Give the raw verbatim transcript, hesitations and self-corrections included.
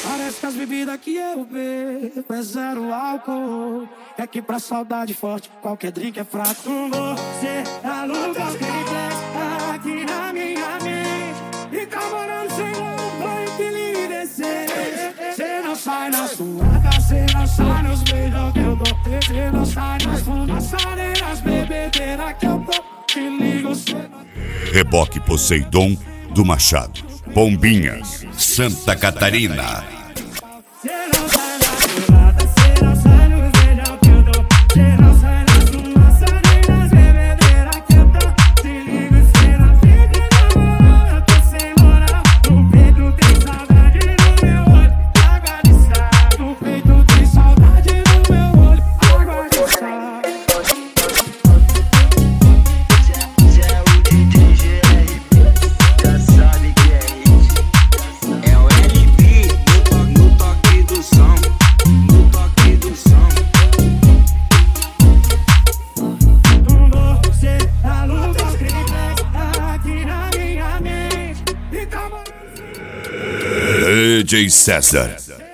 Parece que as bebidas que eu bebo é zero álcool. É que pra saudade forte qualquer drink é fraco. Você aluga os triplex aqui na minha mente e tá morando sem um banho que lhe descer. Cê não sai na suada, cê não sai nos beijos que eu dou. Cê não sai nas fumaçadeiras, bebedeiras que eu dou. Te ligo, cê não... Reboque Poseidon do Machado, Bombinhas, Santa Catarina. Cê não sai na suada, cê não sai nos beijos que eu dou. Cê não sai nas fumaçadeiras, bebedeiras que eu dou. Te ligo, cê não fica na moral, eu tô sem moral. No peito tem saudade no meu olho, água de sal. No peito tem saudade no meu olho, água de sal. Cê é o D J G R P, já sabe que é hit. É o L B no, no toque do som, no toque do som. Você aluga os triplex aqui na minha mente e tá morando. D J César.